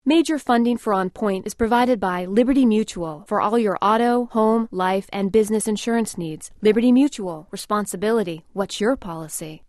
Major funding for On Point is provided by Liberty Mutual for all your auto, home, life, and business insurance needs. Liberty Mutual. Responsibility. What's your policy?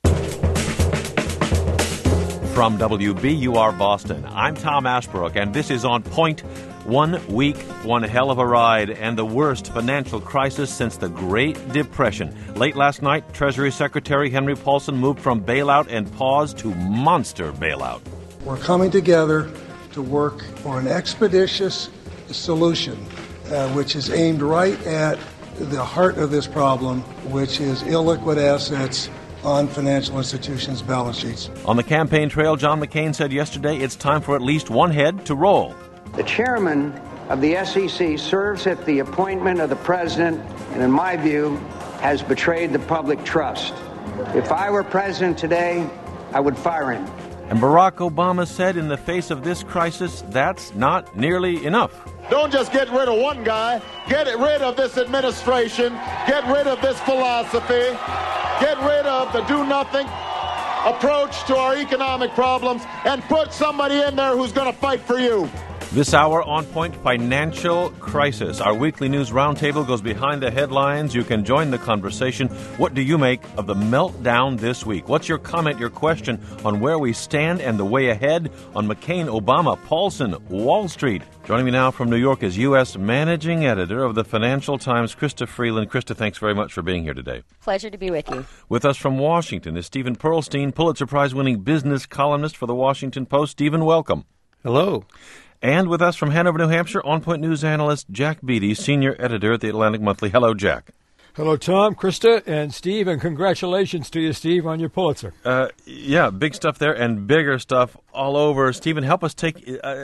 From WBUR Boston, I'm Tom Ashbrook, and this is On Point. 1 week, one hell of a ride, and the worst financial crisis since the Great Depression. Late last night, Treasury Secretary Henry Paulson moved from bailout and pause to monster bailout. We're coming together to work for an expeditious solution, which is aimed right at the heart of this problem, which is illiquid assets on financial institutions' balance sheets. On the campaign trail, John McCain said yesterday it's time for at least one head to roll. The chairman of the SEC serves at the appointment of the president and, in my view, has betrayed the public trust. If I were president today, I would fire him. And Barack Obama said in the face of this crisis, that's not nearly enough. Don't just get rid of one guy. Get rid of this administration. Get rid of this philosophy. Get rid of the do-nothing approach to our economic problems and put somebody in there who's going to fight for you. This hour, On Point, financial crisis. Our weekly news roundtable goes behind the headlines. You can join the conversation. What do you make of the meltdown this week? What's your comment, your question on where we stand and the way ahead on McCain, Obama, Paulson, Wall Street? Joining me now from New York is U.S. Managing Editor of the Financial Times, Krista Freeland. Krista, thanks very much for being here today. Pleasure to be with you. With us from Washington is Stephen Pearlstein, Pulitzer Prize-winning business columnist for the Washington Post. Stephen, welcome. Hello. And with us from Hanover, New Hampshire, On Point News analyst Jack Beatty, senior editor at the Atlantic Monthly. Hello, Jack. Hello, Tom, Krista, and Steve, and congratulations to you, Steve, on your Pulitzer. Yeah, big stuff there and bigger stuff all over. Stephen, help take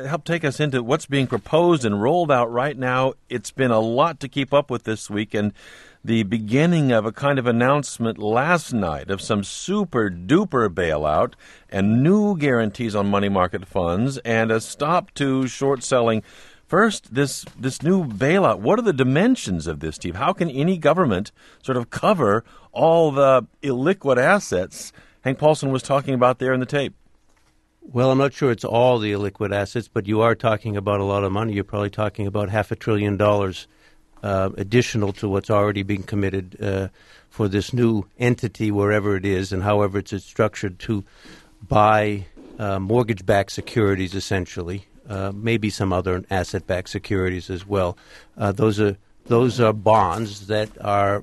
us into what's being proposed and rolled out right now. It's been a lot to keep up with this week, and the beginning of a kind of announcement last night of some super-duper bailout and new guarantees on money market funds and a stop to short selling. First, this new bailout, what are the dimensions of this, Steve? How can any government sort of cover all the illiquid assets Hank Paulson was talking about there in the tape? Well, I'm not sure it's all the illiquid assets, but you are talking about a lot of money. You're probably talking about $500 billion additional to what's already being committed for this new entity, wherever it is, and however it's structured, to buy mortgage-backed securities, essentially. Maybe some other asset-backed securities as well. Those are bonds that are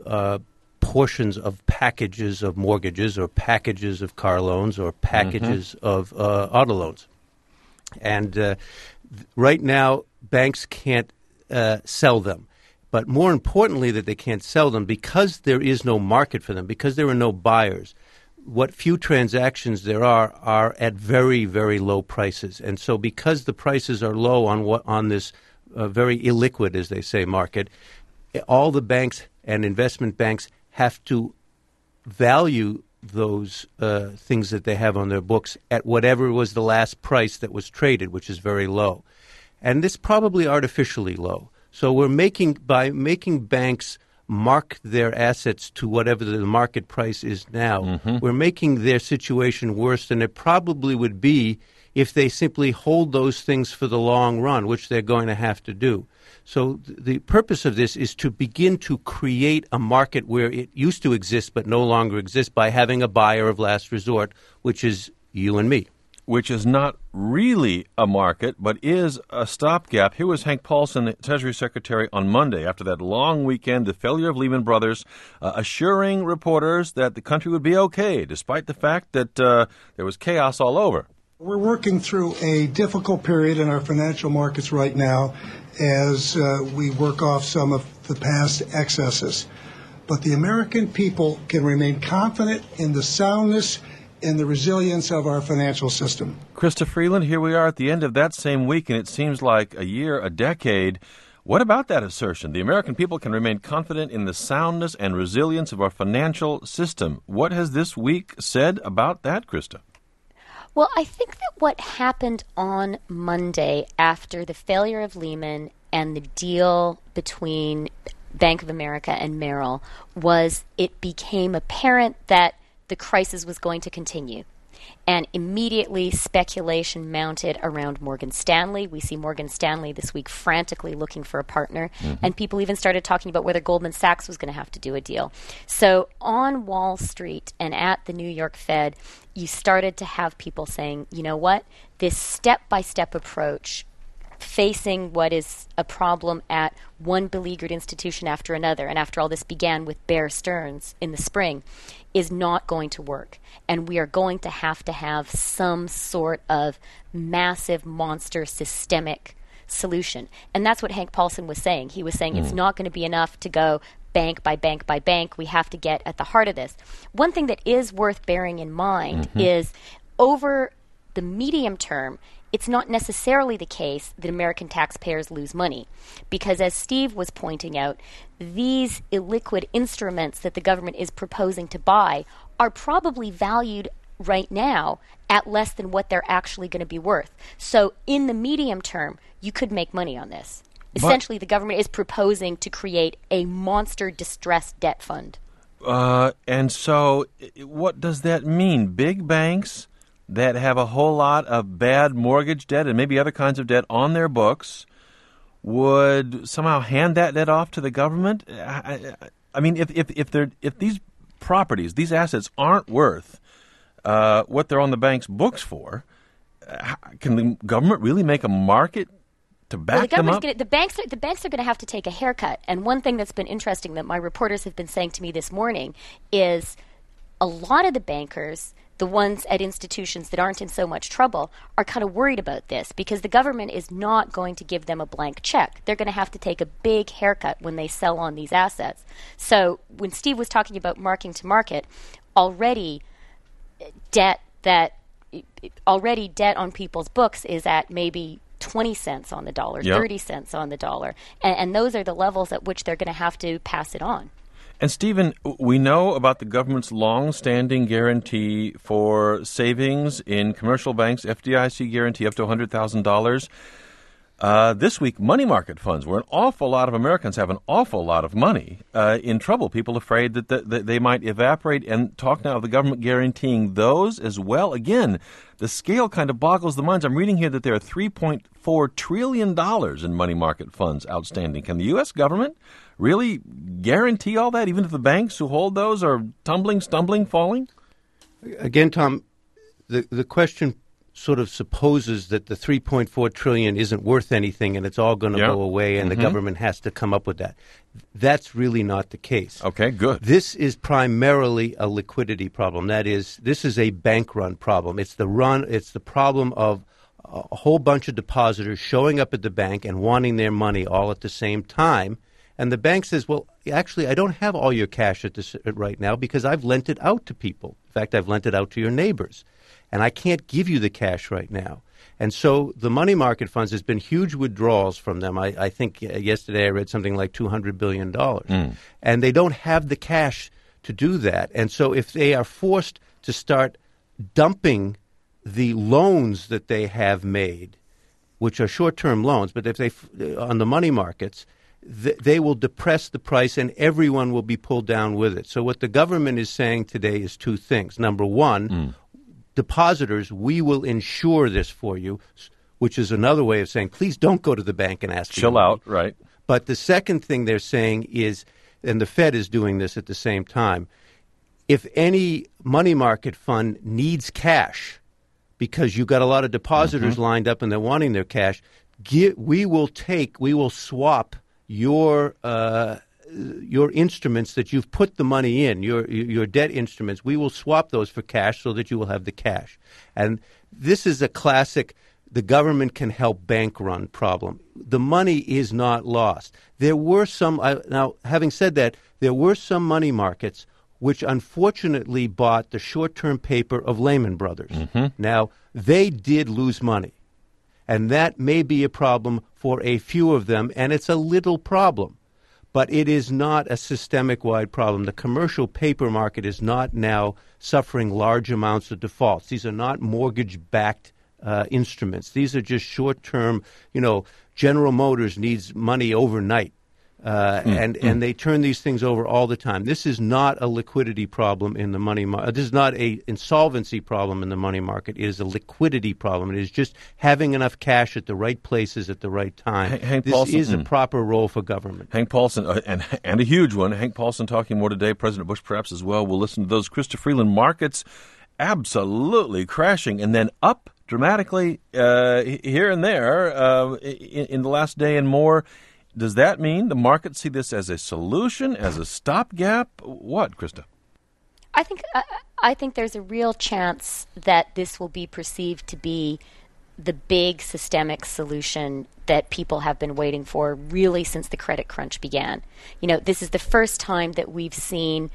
portions of packages of mortgages or packages of car loans or packages of auto loans. And right now, banks can't sell them. But more importantly, that they can't sell them because there is no market for them, because there are no buyers. What few transactions there are at very, very low prices. And so because the prices are low on this very illiquid, as they say, market, all the banks and investment banks have to value those things that they have on their books at whatever was the last price that was traded, which is very low. And this probably artificially low. So by making banks mark their assets to whatever the market price is now, we're making their situation worse than it probably would be if they simply hold those things for the long run, which they're going to have to do. So the purpose of this is to begin to create a market where it used to exist but no longer exists by having a buyer of last resort, which is you and me. Which is not really a market, but is a stopgap. Here was Hank Paulson, the Treasury Secretary, on Monday, after that long weekend, the failure of Lehman Brothers, assuring reporters that the country would be okay, despite the fact that there was chaos all over. We're working through a difficult period in our financial markets right now as we work off some of the past excesses. But the American people can remain confident in the soundness and the resilience of our financial system. Krista Freeland, here we are at the end of that same week, and it seems like a year, a decade. What about that assertion? The American people can remain confident in the soundness and resilience of our financial system. What has this week said about that, Krista? Well, I think that what happened on Monday after the failure of Lehman and the deal between Bank of America and Merrill was it became apparent that the crisis was going to continue. And immediately speculation mounted around Morgan Stanley. We see Morgan Stanley this week frantically looking for a partner. And people even started talking about whether Goldman Sachs was going to have to do a deal. So on Wall Street and at the New York Fed, you started to have people saying, you know what, this step-by-step approach facing what is a problem at one beleaguered institution after another, and after all this began with Bear Stearns in the spring, is not going to work. And we are going to have some sort of massive monster systemic solution. And that's what Hank Paulson was saying. He was saying it's not going to be enough to go bank by bank by bank. We have to get at the heart of this. One thing that is worth bearing in mind is over the medium term, it's not necessarily the case that American taxpayers lose money, because as Steve was pointing out, these illiquid instruments that the government is proposing to buy are probably valued right now at less than what they're actually going to be worth. So in the medium term, you could make money on this. Essentially, the government is proposing to create a monster distressed debt fund. And so what does that mean? Big banks that have a whole lot of bad mortgage debt and maybe other kinds of debt on their books would somehow hand that debt off to the government? I mean, if these properties, these assets aren't worth what they're on the bank's books for, can the government really make a market to back them up? The banks are going to have to take a haircut. And one thing that's been interesting that my reporters have been saying to me this morning is a lot of the bankers, the ones at institutions that aren't in so much trouble, are kind of worried about this because the government is not going to give them a blank check. They're going to have to take a big haircut when they sell on these assets. So when Steve was talking about marking to market, already debt on people's books is at maybe 20 cents on the dollar, 30 cents on the dollar. And those are the levels at which they're going to have to pass it on. And, Stephen, we know about the government's long-standing guarantee for savings in commercial banks, FDIC guarantee up to $100,000. This week, money market funds, where an awful lot of Americans have an awful lot of money in trouble. People afraid that they might evaporate, and talk now of the government guaranteeing those as well. Again, the scale kind of boggles the minds. I'm reading here that there are $3.4 trillion in money market funds outstanding. Can the U.S. government really guarantee all that, even if the banks who hold those are tumbling, stumbling, falling? Again, Tom, the question sort of supposes that the $3.4 trillion isn't worth anything and it's all going to go away and the government has to come up with that. That's really not the case. Okay, good. This is primarily a liquidity problem. That is, this is a bank run problem. It's the problem of a whole bunch of depositors showing up at the bank and wanting their money all at the same time. And the bank says, well, actually, I don't have all your cash right now because I've lent it out to people. In fact, I've lent it out to your neighbors. And I can't give you the cash right now. And so the money market funds, there's been huge withdrawals from them. I think yesterday I read something like $200 billion. And they don't have the cash to do that. And so if they are forced to start dumping the loans that they have made, which are short-term loans, but if they on the money markets, they will depress the price and everyone will be pulled down with it. So what the government is saying today is two things. Number one, depositors, we will insure this for you, which is another way of saying, please don't go to the bank and ask. Chill out, right. But the second thing they're saying is, and the Fed is doing this at the same time, if any money market fund needs cash because you've got a lot of depositors lined up and they're wanting their cash, we will swap your instruments that you've put the money in, your debt instruments. We will swap those for cash so that you will have the cash. And this is a classic, the government can help bank run problem. The money is not lost. There were some, now having said that, there were some money markets which unfortunately bought the short-term paper of Lehman Brothers. Now, they did lose money. And that may be a problem for a few of them, and it's a little problem. But it is not a systemic-wide problem. The commercial paper market is not now suffering large amounts of defaults. These are not mortgage-backed instruments. These are just short-term, General Motors needs money overnight. And they turn these things over all the time. This is not a liquidity problem in the money market. This is not a insolvency problem in the money market. It is a liquidity problem. It is just having enough cash at the right places at the right time. Hank this Paulson, is a proper role for government. Hank Paulson, and a huge one. Hank Paulson talking more today. President Bush perhaps as well. We'll listen to those. Krista Freeland, markets absolutely crashing and then up dramatically here and there in the last day and more. Does that mean the markets see this as a solution, as a stopgap? What, Krista? I think there's a real chance that this will be perceived to be the big systemic solution that people have been waiting for really since the credit crunch began. This is the first time that we've seen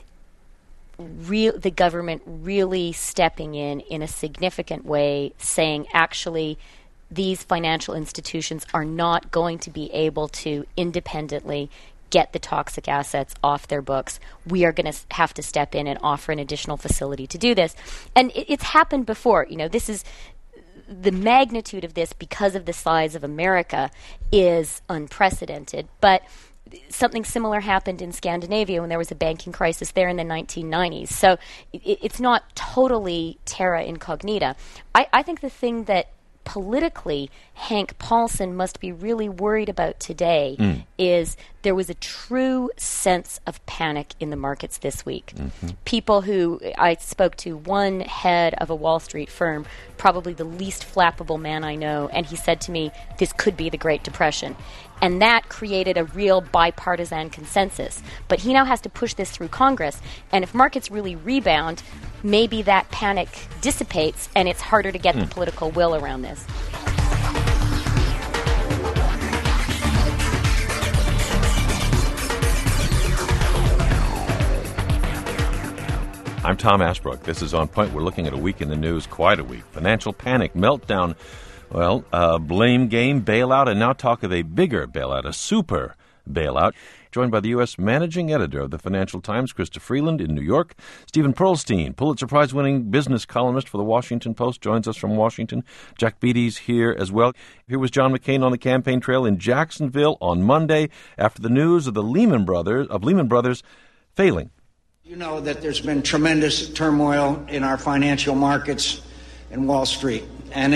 the government really stepping in a significant way, saying actually these financial institutions are not going to be able to independently get the toxic assets off their books. We are going to have to step in and offer an additional facility to do this. And it's happened before. This is the magnitude of this because of the size of America is unprecedented. But something similar happened in Scandinavia when there was a banking crisis there in the 1990s. So it's not totally terra incognita. I think the thing that politically Hank Paulson must be really worried about today is there was a true sense of panic in the markets this week. People who I spoke to, one head of a Wall Street firm, probably the least flappable man I know, and he said to me, this could be the Great Depression. And that created a real bipartisan consensus. But he now has to push this through Congress. And if markets really rebound, maybe that panic dissipates and it's harder to get the political will around this. I'm Tom Ashbrook. This is On Point. We're looking at a week in the news, quite a week. Financial panic, meltdown, blame game, bailout, and now talk of a bigger bailout, a super bailout. Joined by the U.S. Managing Editor of the Financial Times, Krista Freeland in New York. Stephen Pearlstein, Pulitzer Prize-winning business columnist for the Washington Post, joins us from Washington. Jack Beatty's here as well. Here was John McCain on the campaign trail in Jacksonville on Monday after the news of the Lehman Brothers failing. You know that there's been tremendous turmoil in our financial markets and Wall Street, and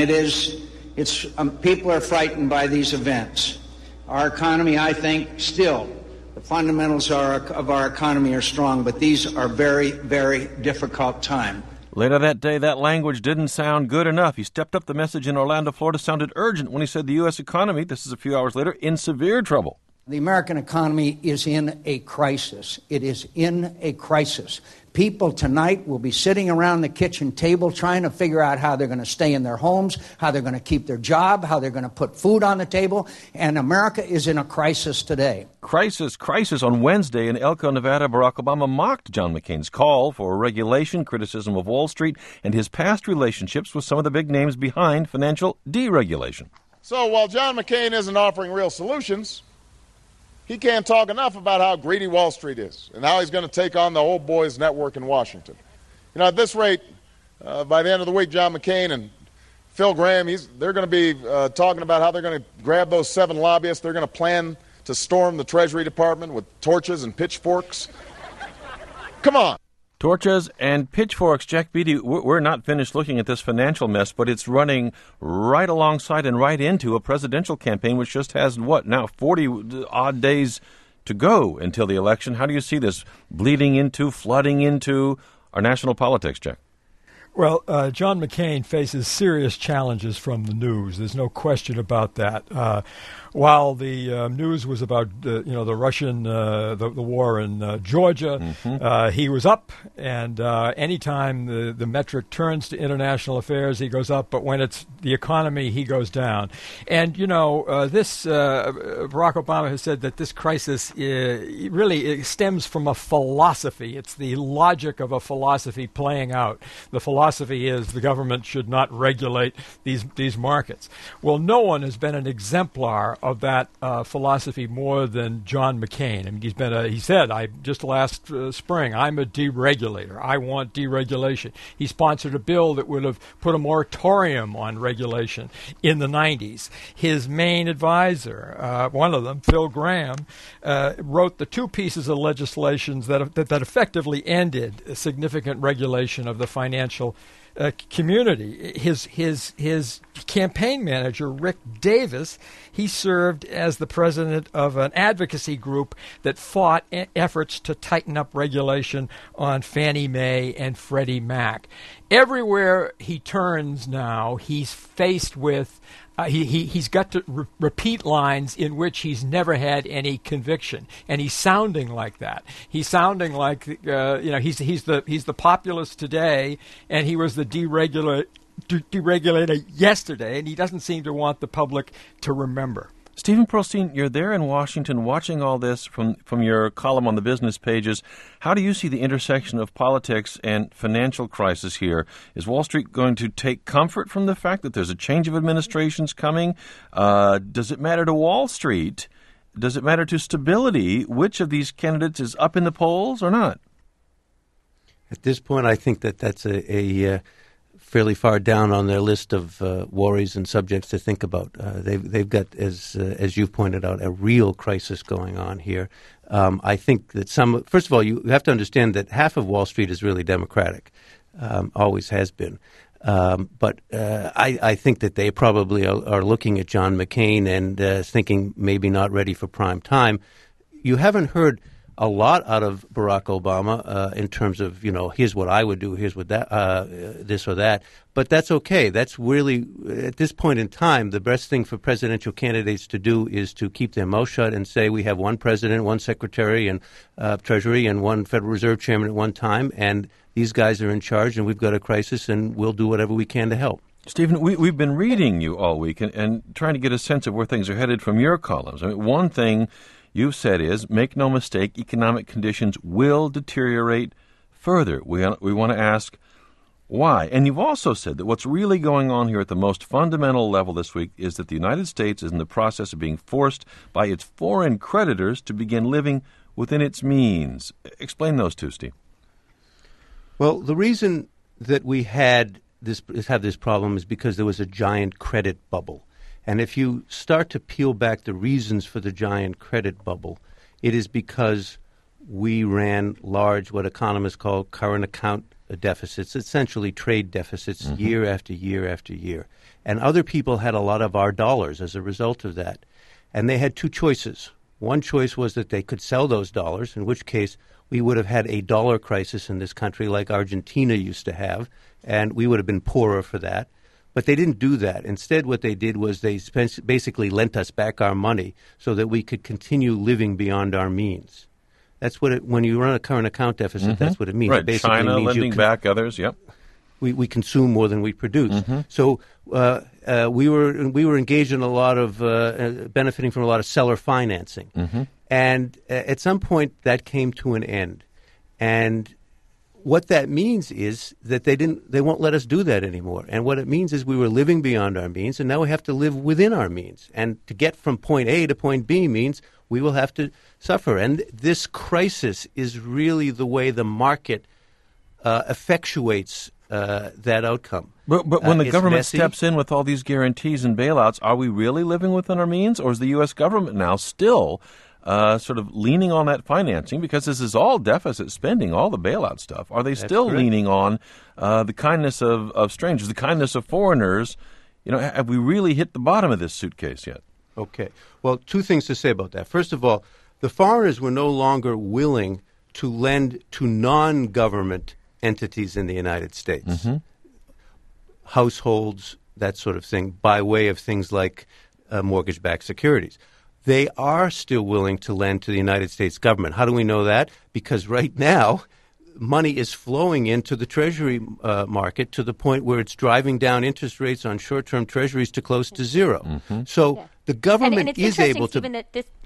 people are frightened by these events. Our economy, I think, still, the fundamentals of our economy are strong, but these are very, very difficult times. Later that day, that language didn't sound good enough. He stepped up the message in Orlando, Florida, sounded urgent when he said the U.S. economy, this is a few hours later, in severe trouble. The American economy is in a crisis. It is in a crisis. People tonight will be sitting around the kitchen table trying to figure out how they're going to stay in their homes, how they're going to keep their job, how they're going to put food on the table. And America is in a crisis today. Crisis. On Wednesday in Elko, Nevada, Barack Obama mocked John McCain's call for regulation, criticism of Wall Street, and his past relationships with some of the big names behind financial deregulation. So while John McCain isn't offering real solutions, he can't talk enough about how greedy Wall Street is and how he's going to take on the old boys network in Washington. At this rate, by the end of the week, John McCain and Phil Gramm, they're going to be talking about how they're going to grab those 7 lobbyists. They're going to plan to storm the Treasury Department with torches and pitchforks. Come on. Torches and pitchforks. Jack Beatty, we're not finished looking at this financial mess, but it's running right alongside and right into a presidential campaign, which just has, 40-odd days to go until the election. How do you see this flooding into our national politics, Jack? Well, John McCain faces serious challenges from the news. There's no question about that. While the news was about the Russian the war in Georgia, he was up, and anytime the metric turns to international affairs, he goes up. But when it's the economy, he goes down. And Barack Obama has said that this crisis really stems from a philosophy. It's the logic of a philosophy playing out. The philosophy philosophy is the government should not regulate these markets. Well, no one has been an exemplar of that philosophy more than John McCain. I mean, he said, just last spring, I'm a deregulator. I want deregulation. He sponsored a bill that would have put a moratorium on regulation in the 90s. His main advisor, one of them, Phil Gramm, wrote the two pieces of legislation that effectively ended significant regulation of the financial community. His campaign manager, Rick Davis, he served as the president of an advocacy group that fought efforts to tighten up regulation on Fannie Mae and Freddie Mac. Everywhere he turns now, he's faced with he's got to repeat lines in which he's never had any conviction, and he's sounding like that. He's sounding like he's the populist today, and he was the deregulator yesterday, and he doesn't seem to want the public to remember. Stephen Pearlstein, you're there in Washington watching all this from your column on the business pages. How do you see the intersection of politics and financial crisis here? Is Wall Street going to take comfort from the fact that there's a change of administrations coming? Does it matter to Wall Street? Does it matter to stability? Which of these candidates is up in the polls or not? At this point, I think that's a fairly far down on their list of worries and subjects to think about. They've got, as you've pointed out, a real crisis going on here. I think that first of all, you have to understand that half of Wall Street is really Democratic, always has been. But I think that they probably are looking at John McCain and thinking maybe not ready for prime time. You haven't heard a lot out of Barack Obama in terms of, here's what I would do, here's what this or that. But that's okay. That's really, at this point in time, the best thing for presidential candidates to do is to keep their mouth shut and say we have one president, one secretary and Treasury, and one Federal Reserve chairman at one time, and these guys are in charge, and we've got a crisis, and we'll do whatever we can to help. Stephen, we've been reading you all week and trying to get a sense of where things are headed from your columns. I mean, one thing you've said is, make no mistake, economic conditions will deteriorate further. We want to ask why. And you've also said that what's really going on here at the most fundamental level this week is that the United States is in the process of being forced by its foreign creditors to begin living within its means. Explain those two, Steve. Well, the reason that we have this problem is because there was a giant credit bubble. And if you start to peel back the reasons for the giant credit bubble, it is because we ran large, what economists call current account deficits, essentially trade deficits, year after year after year. And other people had a lot of our dollars as a result of that. And they had two choices. One choice was that they could sell those dollars, in which case we would have had a dollar crisis in this country like Argentina used to have, and we would have been poorer for that. But they didn't do that. Instead, what they did was they basically lent us back our money so that we could continue living beyond our means. That's what when you run a current account deficit, that's what it means. Right, it basically China means lending back others, yep. We consume more than we produce. So we were engaged in a lot of benefiting from a lot of seller financing. And at some point, that came to an end. And what that means is that they won't let us do that anymore. And what it means is we were living beyond our means, and now we have to live within our means. And to get from point A to point B means we will have to suffer. And this crisis is really the way the market effectuates that outcome. But when the government messy. steps in with all these guarantees and bailouts, are we really living within our means, or is the U.S. government now still sort of leaning on that financing, because this is all deficit spending, all the bailout stuff? Are they still leaning on the kindness of strangers, the kindness of foreigners? Have we really hit the bottom of this suitcase yet? Okay. Well, two things to say about that. First of all, the foreigners were no longer willing to lend to non-government entities in the United States, households, that sort of thing, by way of things like mortgage-backed securities. They are still willing to lend to the United States government. How do we know that? Because right now, money is flowing into the Treasury market to the point where it's driving down interest rates on short-term Treasuries to close to zero. So the government and it's is able to... Stephen, that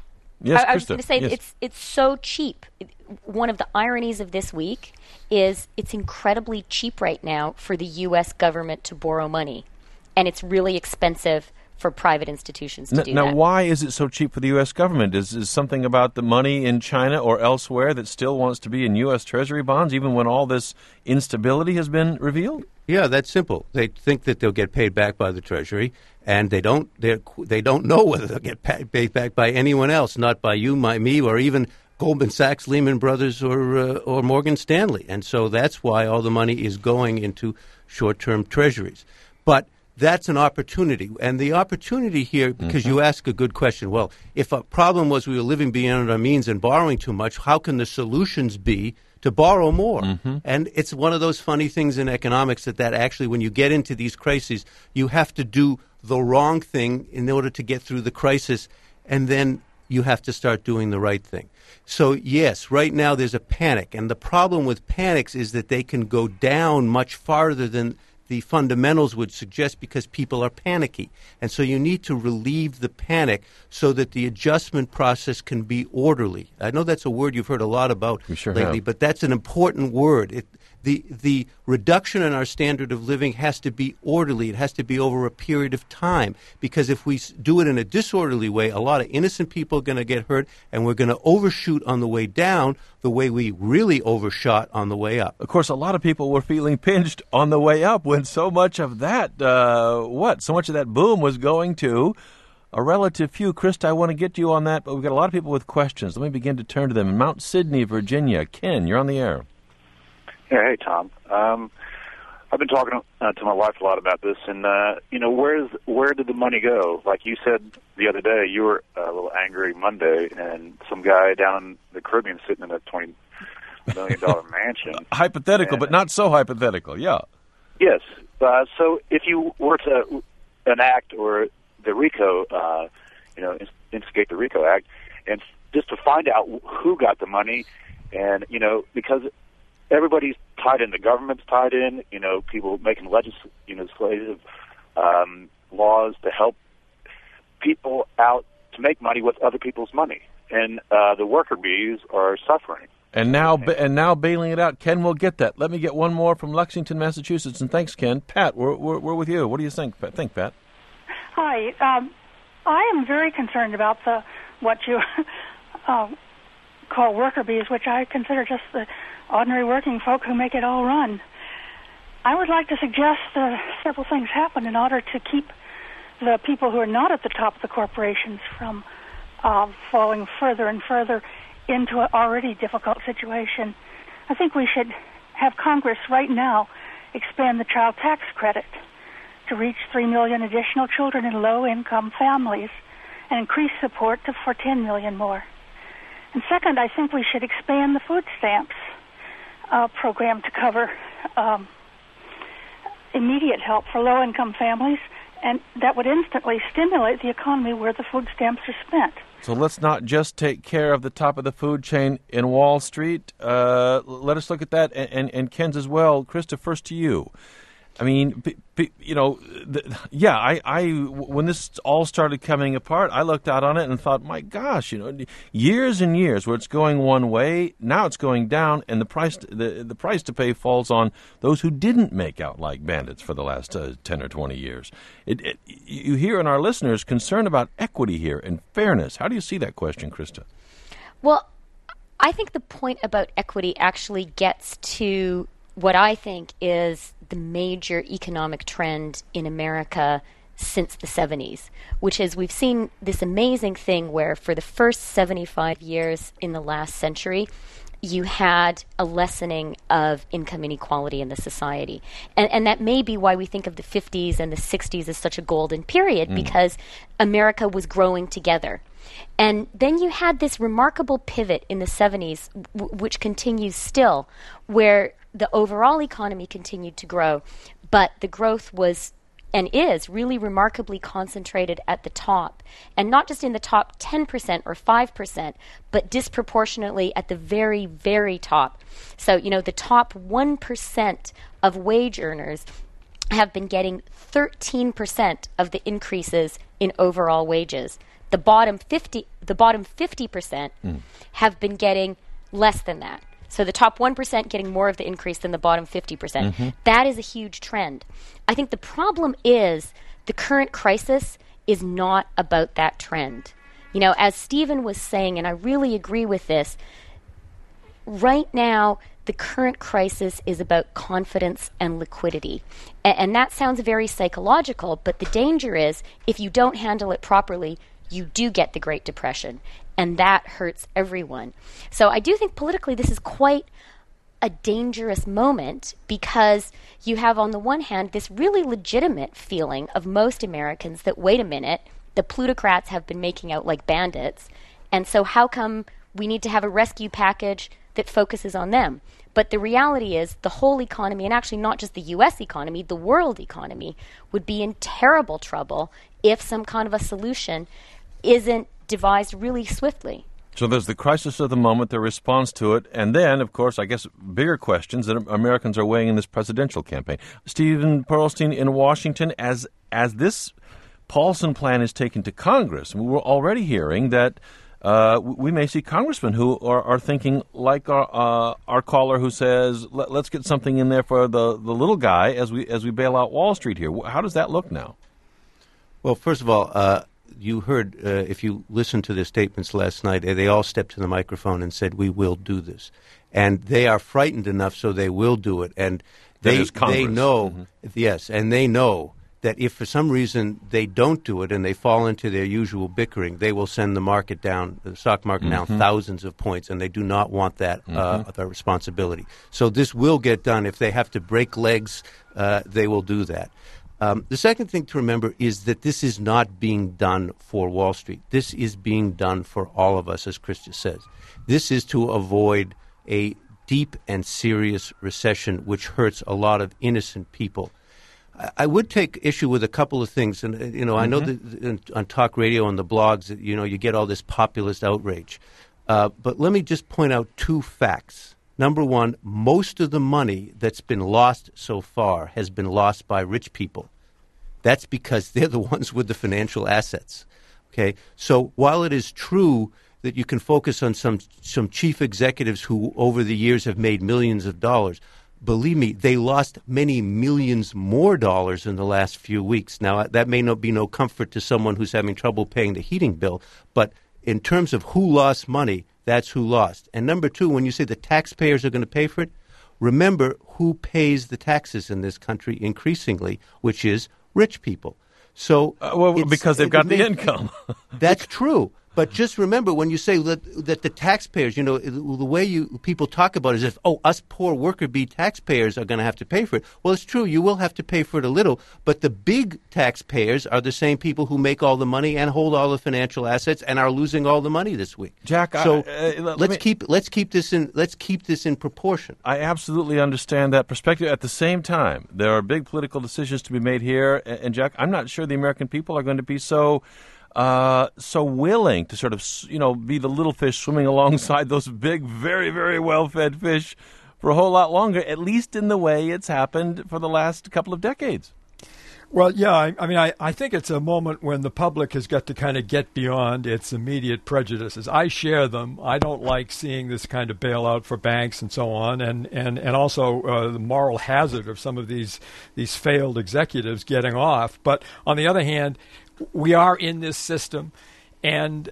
Yes, I was going to say yes. it's so cheap. One of the ironies of this week is it's incredibly cheap right now for the U.S. government to borrow money, and it's really expensive for private institutions to do that. Now, why is it so cheap for the U.S. government? Is something about the money in China or elsewhere that still wants to be in U.S. Treasury bonds, even when all this instability has been revealed? Yeah, that's simple. They think that they'll get paid back by the Treasury, and they don't know whether they'll get paid back by anyone else, not by you, me, or even Goldman Sachs, Lehman Brothers, or Morgan Stanley. And so that's why all the money is going into short-term treasuries. But that's an opportunity. And the opportunity here, because you ask a good question, well, if a problem was we were living beyond our means and borrowing too much, how can the solutions be to borrow more? And it's one of those funny things in economics that actually, when you get into these crises, you have to do the wrong thing in order to get through the crisis, and then you have to start doing the right thing. So, yes, right now there's a panic. And the problem with panics is that they can go down much farther than the fundamentals would suggest because people are panicky. And so you need to relieve the panic so that the adjustment process can be orderly. I know that's a word you've heard a lot about lately, but that's an important word. The reduction in our standard of living has to be orderly. It has to be over a period of time, because if we do it in a disorderly way, a lot of innocent people are going to get hurt, and we're going to overshoot on the way down the way we really overshot on the way up. Of course, a lot of people were feeling pinched on the way up when so much of that, so much of that boom was going to a relative few. Krista, I want to get you on that, but we've got a lot of people with questions. Let me begin to turn to them. In Mount Sydney, Virginia. Ken, you're on the air. Yeah, hey, Tom. I've been talking to my wife a lot about this, and where did the money go? Like you said the other day, you were a little angry Monday, and some guy down in the Caribbean sitting in a $20 million mansion. Hypothetical, but not so hypothetical. Yeah. Yes. So if you were to enact or the RICO, instigate the RICO Act, and just to find out who got the money, and because everybody's tied in. The government's tied in. People making legislative laws to help people out to make money with other people's money, and the worker bees are suffering. And now bailing it out. Ken will get that. Let me get one more from Lexington, Massachusetts, and thanks, Ken. Pat, we're with you. What do you think, Pat? Hi. I am very concerned about what you call worker bees, which I consider just the ordinary working folk who make it all run. I would like to suggest several things happen in order to keep the people who are not at the top of the corporations from falling further and further into an already difficult situation. I think we should have Congress right now expand the child tax credit to reach 3 million additional children in low-income families and increase support for 10 million more. And second, I think we should expand the food stamps program to cover immediate help for low-income families, and that would instantly stimulate the economy where the food stamps are spent. So let's not just take care of the top of the food chain in Wall Street. Let us look at that, and Ken's as well. Krista, first to you. I mean, when this all started coming apart, I looked out on it and thought, my gosh, years and years where it's going one way, now it's going down, and the price to pay falls on those who didn't make out like bandits for the last 10 or 20 years. You hear in our listeners concern about equity here and fairness. How do you see that question, Krista? Well, I think the point about equity actually gets to what I think is the major economic trend in America since the 70s, which is we've seen this amazing thing where for the first 75 years in the last century, you had a lessening of income inequality in the society. And that may be why we think of the 50s and the 60s as such a golden period, because America was growing together. And then you had this remarkable pivot in the 70s, which continues still, where the overall economy continued to grow, but the growth was and is really remarkably concentrated at the top, and not just in the top 10% or 5%, but disproportionately at the very, very top. So, the top 1% of wage earners have been getting 13% of the increases in overall wages. The bottom 50% have been getting less than that. So the top 1% getting more of the increase than the bottom 50%. That is a huge trend. I think the problem is the current crisis is not about that trend. You know, as Stephen was saying, and I really agree with this, right now the current crisis is about confidence and liquidity. And that sounds very psychological, but the danger is if you don't handle it properly, you do get the Great Depression, and that hurts everyone. So I do think politically this is quite a dangerous moment because you have on the one hand this really legitimate feeling of most Americans that, wait a minute, the plutocrats have been making out like bandits, and so how come we need to have a rescue package that focuses on them? But the reality is the whole economy, and actually not just the U.S. economy, the world economy, would be in terrible trouble if some kind of a solution isn't devised really swiftly. So there's the crisis of the moment, the response to it, and then, of course, I guess bigger questions that Americans are weighing in this presidential campaign. Stephen Pearlstein in Washington, as this Paulson plan is taken to Congress, we're already hearing that we may see congressmen who are thinking like our caller who says, let's get something in there for the little guy as we bail out Wall Street here. How does that look now? Well, first of all, you heard, if you listened to their statements last night, they all stepped to the microphone and said, we will do this. And they are frightened enough so they will do it. And they know, yes, and they know that if for some reason they don't do it and they fall into their usual bickering, they will send the market down, the stock market down thousands of points, and they do not want that responsibility. So this will get done. If they have to break legs, they will do that. The second thing to remember is that this is not being done for Wall Street. This is being done for all of us, as Chris just says. This is to avoid a deep and serious recession, which hurts a lot of innocent people. I would take issue with a couple of things, and I know that on talk radio and the blogs that you get all this populist outrage. But let me just point out two facts. Number one, most of the money that's been lost so far has been lost by rich people. That's because they're the ones with the financial assets. Okay, so while it is true that you can focus on some chief executives who over the years have made millions of dollars, believe me, they lost many millions more dollars in the last few weeks. Now, that may not be no comfort to someone who's having trouble paying the heating bill, but in terms of who lost money, that's who lost. And number two, when you say the taxpayers are going to pay for it, remember who pays the taxes in this country increasingly, which is rich people. So because they've got the income. That's true. But just remember, when you say that the taxpayers, the way people talk about it is us poor worker bee taxpayers are going to have to pay for it. Well, it's true. You will have to pay for it a little. But the big taxpayers are the same people who make all the money and hold all the financial assets and are losing all the money this week. Jack, so let's keep this in proportion. I absolutely understand that perspective. At the same time, there are big political decisions to be made here. And Jack, I'm not sure the American people are going to be so willing to sort of, be the little fish swimming alongside those big, very, very well-fed fish for a whole lot longer, at least in the way it's happened for the last couple of decades. Well, yeah, I think it's a moment when the public has got to kind of get beyond its immediate prejudices. I share them. I don't like seeing this kind of bailout for banks and so on, and also the moral hazard of some of these failed executives getting off. But on the other hand, we are in this system, and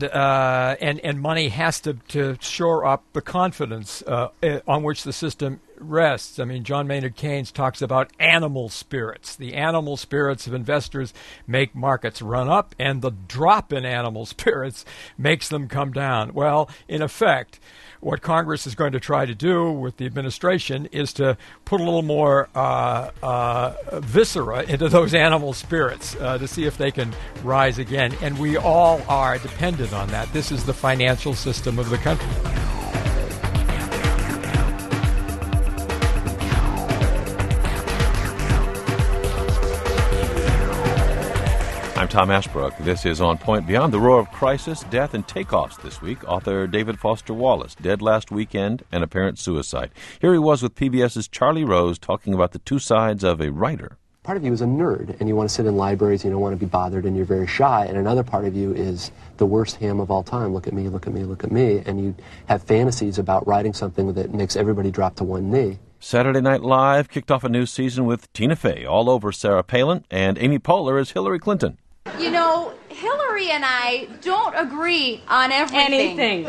money has to shore up the confidence on which the system rests. I mean, John Maynard Keynes talks about animal spirits. The animal spirits of investors make markets run up, and the drop in animal spirits makes them come down. Well, in effect, what Congress is going to try to do with the administration is to put a little more viscera into those animal spirits to see if they can rise again. And we all are dependent on that. This is the financial system of the country. I'm Tom Ashbrook. This is On Point. Beyond the roar of crisis, death, and takeoffs this week, author David Foster Wallace, dead last weekend and apparent suicide. Here he was with PBS's Charlie Rose talking about the two sides of a writer. part of you is a nerd, and you want to sit in libraries, you don't want to be bothered, and you're very shy, and another part of you is the worst ham of all time. Look at me, look at me, look at me, and you have fantasies about writing something that makes everybody drop to one knee. Saturday Night Live kicked off a new season with Tina Fey all over Sarah Palin, and Amy Poehler as Hillary Clinton. You know, Hillary and I don't agree on everything.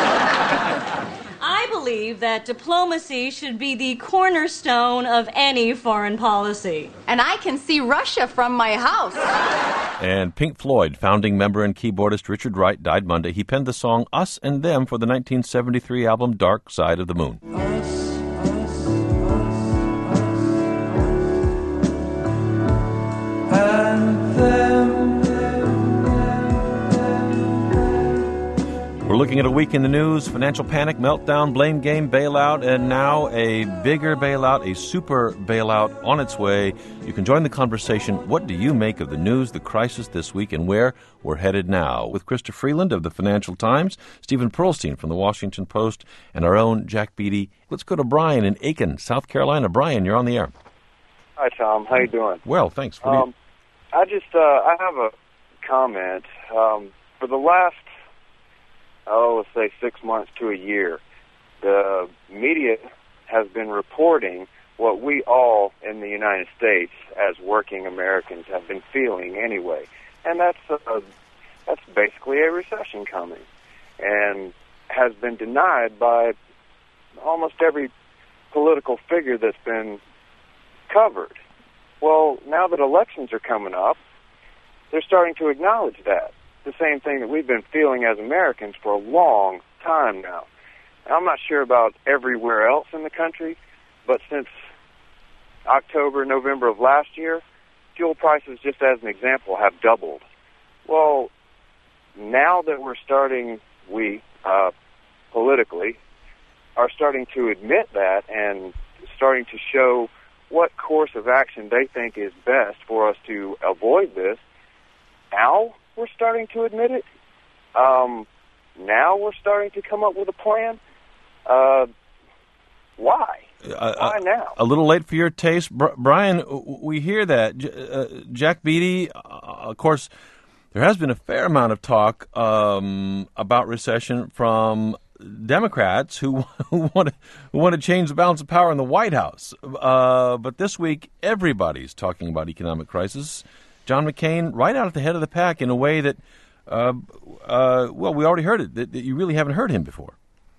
I believe that diplomacy should be the cornerstone of any foreign policy. And I can see Russia from my house. And Pink Floyd founding member and keyboardist Richard Wright died Monday. He penned the song Us and Them for the 1973 album Dark Side of the Moon. We're looking at a week in the news: financial panic, meltdown, blame game, bailout, and now a bigger bailout, a super bailout on its way. You can join the conversation. What do you make of the news, the crisis this week, and where we're headed now? With Krista Freeland of the Financial Times, Stephen Pearlstein from the Washington Post, and our own Jack Beatty. Let's go to Brian in Aiken, South Carolina. Brian, you're on the air. Hi, Tom. How you doing? Well, thanks. I have a comment. For the last, let's say 6 months to a year, the media has been reporting what we all in the United States as working Americans have been feeling anyway. And that's basically a recession coming, and has been denied by almost every political figure that's been covered. Well, now that elections are coming up, they're starting to acknowledge that. The same thing that we've been feeling as Americans for a long time now. I'm not sure about everywhere else in the country, but since October, November of last year, fuel prices, just as an example, have doubled. Well, now that we politically are starting to admit that and starting to show what course of action they think is best for us to avoid this, now we're starting to admit it. Now we're starting to come up with a plan. Why? Why now? A little late for your taste. Brian, we hear that. Jack Beatty, of course, there has been a fair amount of talk about recession from Democrats who want to change the balance of power in the White House. But this week, everybody's talking about economic crisis. John McCain right out at the head of the pack in a way that, we already heard it, that you really haven't heard him before.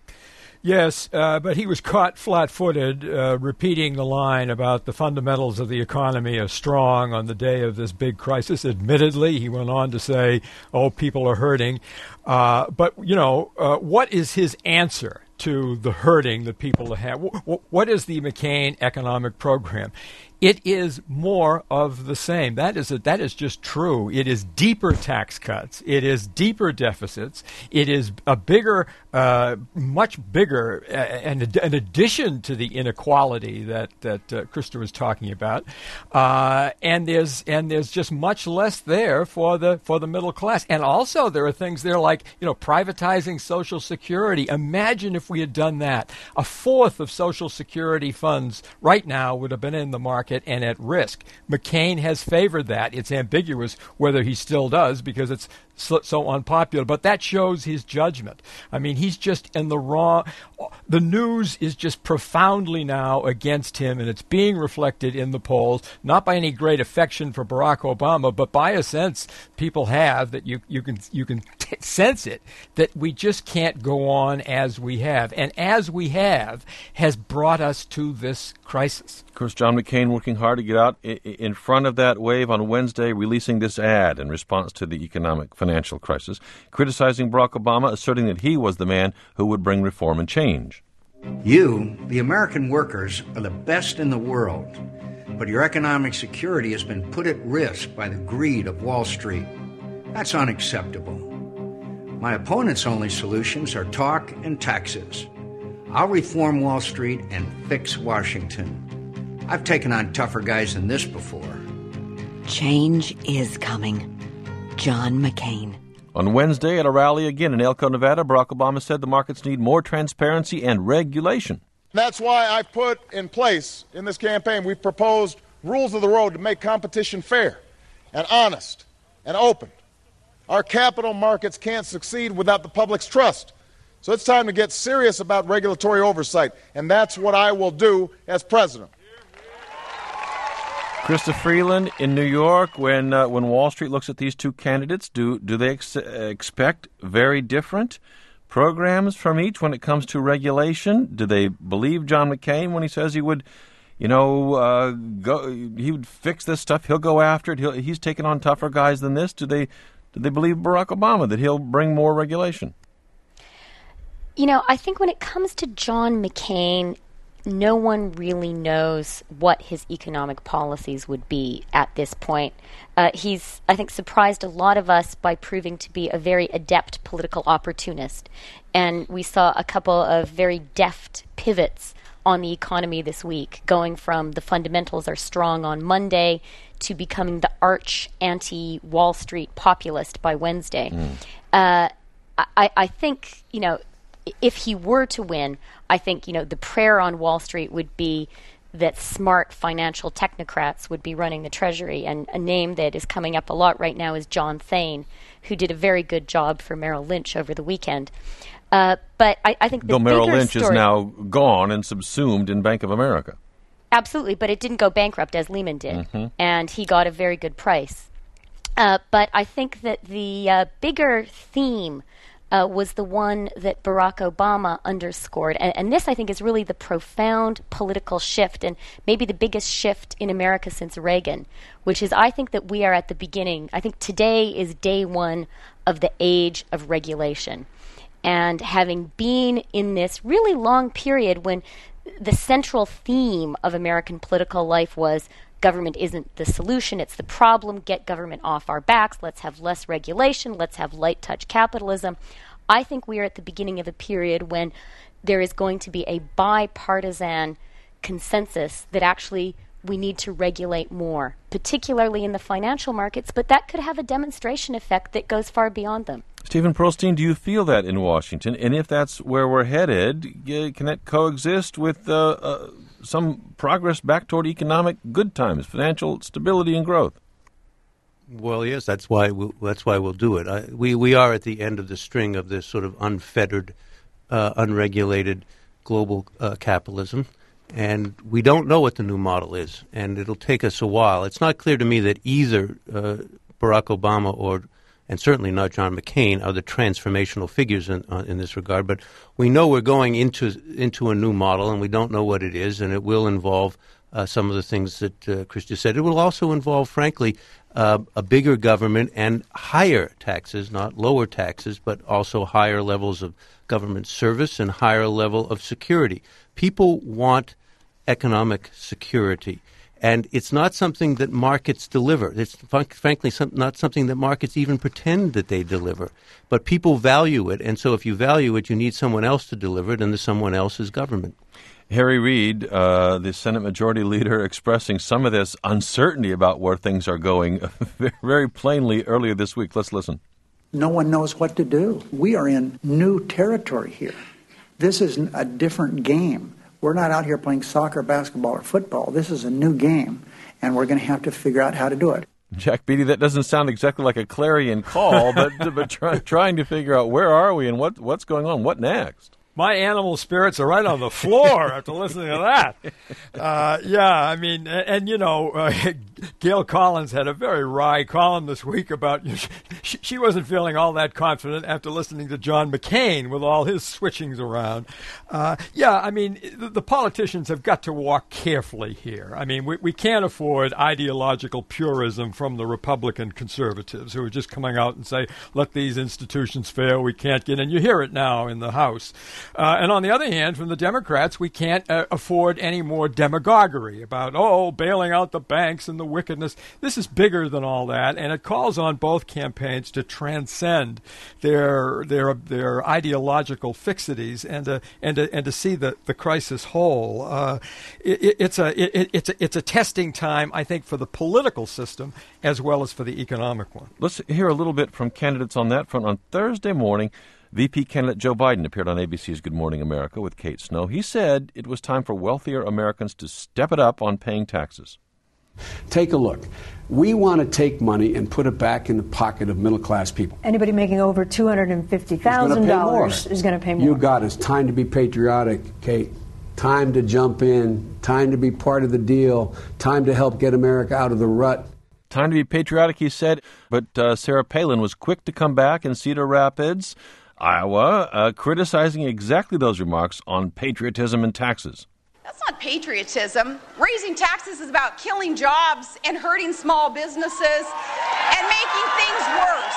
Yes, but he was caught flat-footed repeating the line about the fundamentals of the economy are strong on the day of this big crisis. Admittedly, he went on to say, people are hurting. But, what is his answer to the hurting that people have? What is the McCain economic program? It is more of the same. That is just true. It is deeper tax cuts. It is deeper deficits. It is a bigger, much bigger, an addition to the inequality that Krista was talking about. And there's just much less there for the middle class. And also there are things there like privatizing Social Security. Imagine if we had done that. A fourth of Social Security funds right now would have been in the market and at risk. McCain has favored that. It's ambiguous whether he still does because it's so unpopular, but that shows his judgment. I mean, he's just in the wrong. The news is just profoundly now against him, and it's being reflected in the polls, not by any great affection for Barack Obama, but by a sense people have that you can sense it, that we just can't go on as we have. And as we have has brought us to this crisis. Of course, John McCain working hard to get out in front of that wave on Wednesday, releasing this ad in response to the economic financial crisis, criticizing Barack Obama, asserting that he was the man who would bring reform and change. You, the American workers, are the best in the world, but your economic security has been put at risk by the greed of Wall Street. That's unacceptable. My opponent's only solutions are talk and taxes. I'll reform Wall Street and fix Washington. I've taken on tougher guys than this before. Change is coming. John McCain. On Wednesday at a rally again in Elko, Nevada, Barack Obama said the markets need more transparency and regulation. That's why I've put in place in this campaign, we've proposed rules of the road to make competition fair and honest and open. Our capital markets can't succeed without the public's trust. So it's time to get serious about regulatory oversight, and that's what I will do as president. Krista Freeland in New York, when Wall Street looks at these two candidates, do they expect very different programs from each when it comes to regulation? Do they believe John McCain when he says he would, he would fix this stuff, he'll go after it, he's taken on tougher guys than this? Do they believe Barack Obama that he'll bring more regulation? I think when it comes to John McCain, no one really knows what his economic policies would be at this point. He's, I think, surprised a lot of us by proving to be a very adept political opportunist. And we saw a couple of very deft pivots on the economy this week, going from the fundamentals are strong on Monday to becoming the arch anti-Wall Street populist by Wednesday. I think, if he were to win, I think, the prayer on Wall Street would be that smart financial technocrats would be running the Treasury. And a name that is coming up a lot right now is John Thain, who did a very good job for Merrill Lynch over the weekend. But I think Though Merrill Lynch is now gone and subsumed in Bank of America. Absolutely, but it didn't go bankrupt as Lehman did, and he got a very good price. But I think that the bigger theme was the one that Barack Obama underscored. And this, I think, is really the profound political shift and maybe the biggest shift in America since Reagan, which is I think that we are at the beginning. I think today is day one of the age of regulation. And having been in this really long period when the central theme of American political life was government isn't the solution, it's the problem, get government off our backs, let's have less regulation, let's have light touch capitalism. I think we are at the beginning of a period when there is going to be a bipartisan consensus that actually we need to regulate more, particularly in the financial markets, but that could have a demonstration effect that goes far beyond them. Stephen Pearlstein, do you feel that in Washington? And if that's where we're headed, can that coexist with some progress back toward economic good times, financial stability and growth? Well, yes, that's why we'll do it. We are at the end of the string of this sort of unfettered, unregulated global capitalism, and we don't know what the new model is, and it'll take us a while. It's not clear to me that either Barack Obama and certainly not John McCain are the transformational figures in this regard, but we know we're going into a new model, and we don't know what it is, and it will involve some of the things that Chris just said. It will also involve, frankly, a bigger government and higher taxes, not lower taxes, but also higher levels of government service and higher level of security. People want economic security, and it's not something that markets deliver. It's frankly not something that markets even pretend that they deliver. But people value it, and so if you value it, you need someone else to deliver it, and the someone else is government. Harry Reid, the Senate Majority Leader, expressing some of this uncertainty about where things are going very plainly earlier this week. Let's listen. No one knows what to do. We are in new territory here. This is a different game. We're not out here playing soccer, basketball, or football. This is a new game, and we're going to have to figure out how to do it. Jack Beatty, that doesn't sound exactly like a clarion call, but trying to figure out where are we and what's going on, what next? My animal spirits are right on the floor after listening to that. Gail Collins had a very wry column this week about she wasn't feeling all that confident after listening to John McCain with all his switchings around. The politicians have got to walk carefully here. I mean, we can't afford ideological purism from the Republican conservatives who are just coming out and say, let these institutions fail, we can't get in. You hear it now in the House. And on the other hand, from the Democrats, we can't afford any more demagoguery about, bailing out the banks and the wickedness. This is bigger than all that, and it calls on both campaigns to transcend their ideological fixities and to see the crisis whole. It's a testing time, I think, for the political system as well as for the economic one. Let's hear a little bit from candidates on that front. On Thursday morning, VP candidate Joe Biden appeared on ABC's Good Morning America with Kate Snow. He said it was time for wealthier Americans to step it up on paying taxes. Take a look. We want to take money and put it back in the pocket of middle-class people. Anybody making over $250,000 is going to pay more. You got it. It's time to be patriotic, Kate. Time to jump in. Time to be part of the deal. Time to help get America out of the rut. Time to be patriotic, he said. But Sarah Palin was quick to come back in Cedar Rapids, Iowa, criticizing exactly those remarks on patriotism and taxes. That's not patriotism. Raising taxes is about killing jobs and hurting small businesses and making things worse.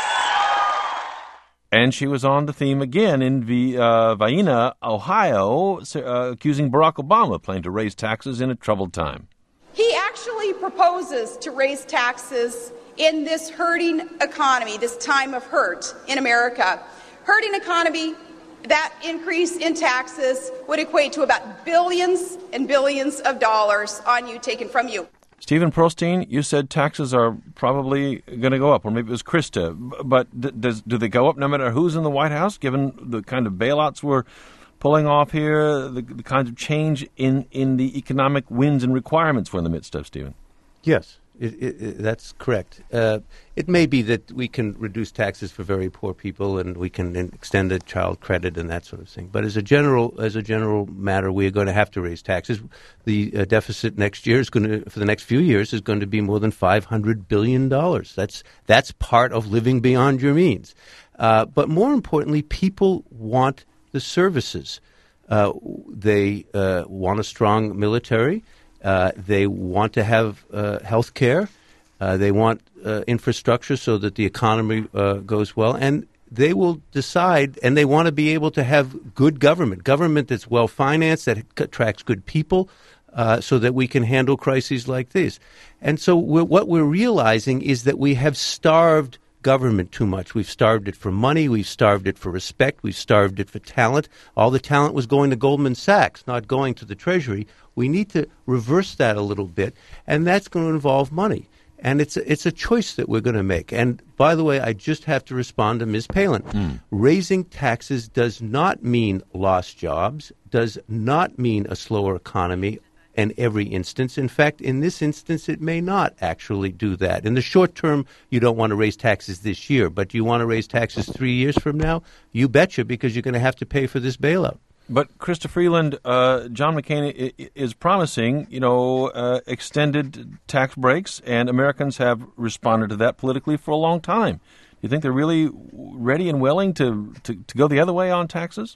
And she was on the theme again in Vienna, Ohio, accusing Barack Obama of planning to raise taxes in a troubled time. He actually proposes to raise taxes in this hurting economy, this time of hurt in America. Hurting economy. That increase in taxes would equate to about billions and billions of dollars on you, taken from you. Stephen Pearlstein, you said taxes are probably going to go up, or maybe it was Krista. But do they go up no matter who's in the White House, given the kind of bailouts we're pulling off here, the kinds of change in the economic winds and requirements we're in the midst of, Stephen? Yes. That's correct. It may be that we can reduce taxes for very poor people, and we can extend the child credit and that sort of thing. But as a general matter, we are going to have to raise taxes. The deficit next year is going to, for the next few years, is going to be more than $500 billion. That's part of living beyond your means. But more importantly, people want the services. They want a strong military. They want to have health care. They want infrastructure so that the economy goes well. And they will decide, and they want to be able to have good government that's well-financed, that attracts good people, so that we can handle crises like this. And so what we're realizing is that we have starved government too much. We've starved it for money. We've starved it for respect. We've starved it for talent. All the talent was going to Goldman Sachs, not going to the Treasury. We need to reverse that a little bit, and that's going to involve money. And it's a choice that we're going to make. And by the way, I just have to respond to Ms. Palin. Raising taxes does not mean lost jobs, does not mean a slower economy in every instance. In fact, in this instance, it may not actually do that. In the short term, you don't want to raise taxes this year, but do you want to raise taxes 3 years from now? You betcha, because you're going to have to pay for this bailout. But, Krista Freeland, John McCain is promising, extended tax breaks, and Americans have responded to that politically for a long time. Do you think they're really ready and willing to go the other way on taxes?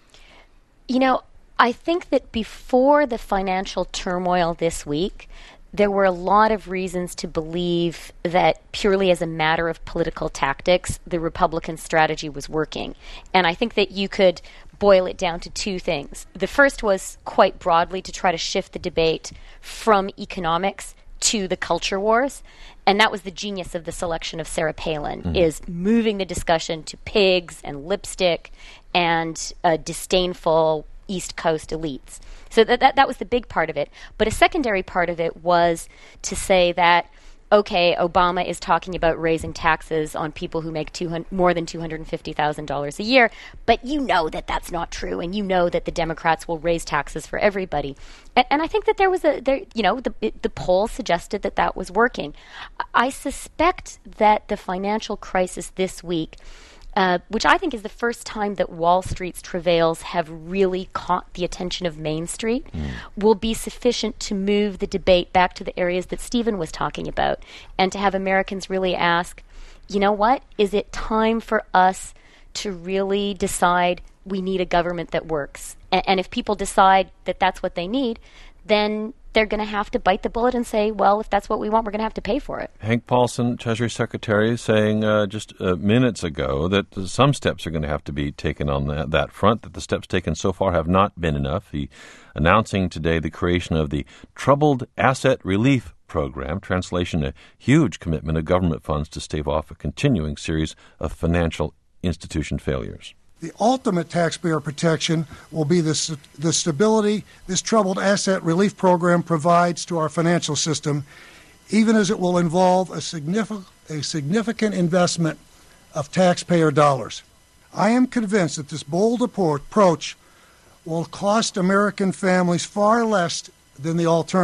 I think that before the financial turmoil this week, there were a lot of reasons to believe that purely as a matter of political tactics, the Republican strategy was working. And I think that you could boil it down to two things. The first was quite broadly to try to shift the debate from economics to the culture wars. And that was the genius of the selection of Sarah Palin, is moving the discussion to pigs and lipstick and disdainful East Coast elites. So that was the big part of it. But a secondary part of it was to say that, okay, Obama is talking about raising taxes on people who make more than $250,000 a year, but you know that that's not true, and you know that the Democrats will raise taxes for everybody. And I think that there was the poll suggested that was working. I suspect that the financial crisis this week, which I think is the first time that Wall Street's travails have really caught the attention of Main Street, will be sufficient to move the debate back to the areas that Stephen was talking about, and to have Americans really ask, you know what, is it time for us to really decide we need a government that works? And if people decide that that's what they need, then they're going to have to bite the bullet and say, well, if that's what we want, we're going to have to pay for it. Hank Paulson, Treasury Secretary, saying just minutes ago that some steps are going to have to be taken on that front, that the steps taken so far have not been enough. He announcing today the creation of the Troubled Asset Relief Program, translation, a huge commitment of government funds to stave off a continuing series of financial institution failures. The ultimate taxpayer protection will be the stability this Troubled Asset Relief Program provides to our financial system, even as it will involve a significant investment of taxpayer dollars. I am convinced that this bold approach will cost American families far less than the alternative.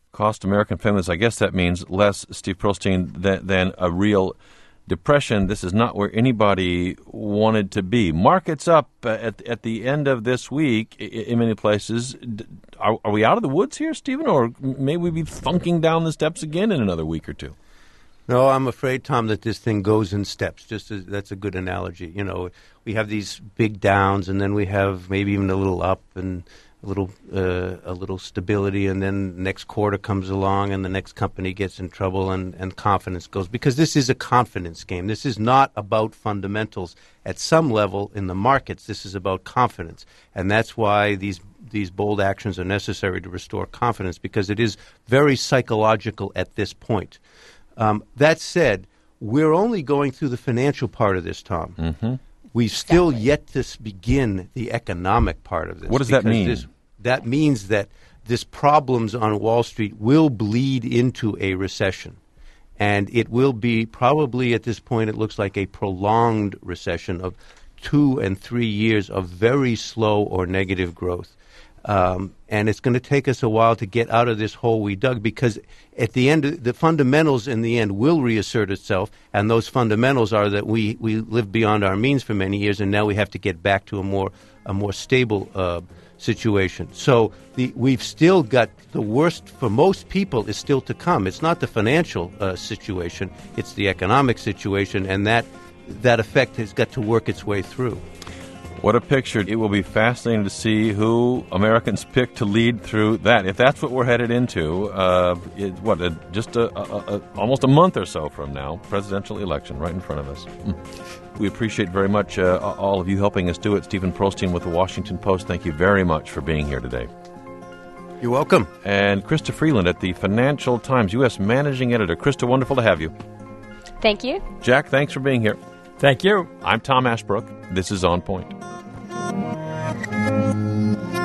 Cost American families, I guess that means less, Steve Pearlstein, than a real depression. This is not where anybody wanted to be. Markets up at the end of this week in many places. Are we out of the woods here, Stephen, or may we be thunking down the steps again in another week or two? No, I'm afraid, Tom, that this thing goes in steps. That's a good analogy. You know, we have these big downs, and then we have maybe even a little up and a little stability, and then next quarter comes along, and the next company gets in trouble, and confidence goes. Because this is a confidence game. This is not about fundamentals. At some level in the markets, this is about confidence, and that's why these bold actions are necessary to restore confidence, because it is very psychological at this point. That said, we're only going through the financial part of this, Tom. Mm-hmm. We've still yet to begin the economic part of this. What does that mean? That means that this problems on Wall Street will bleed into a recession. And it will be probably at this point, it looks like a prolonged recession of 2 and 3 years of very slow or negative growth. And it's going to take us a while to get out of this hole we dug, because at the end, the fundamentals in the end will reassert itself, and those fundamentals are that we lived beyond our means for many years, and now we have to get back to a more stable situation. So we've still got the worst for most people is still to come. It's not the financial situation, it's the economic situation, and that effect has got to work its way through. What a picture. It will be fascinating to see who Americans pick to lead through that. If that's what we're headed into, almost a month or so from now, presidential election right in front of us. We appreciate very much all of you helping us do it. Stephen Pearlstein with the Washington Post, thank you very much for being here today. You're welcome. And Krista Freeland at the Financial Times, U.S. Managing Editor. Krista, wonderful to have you. Thank you. Jack, thanks for being here. Thank you. I'm Tom Ashbrook. This is On Point.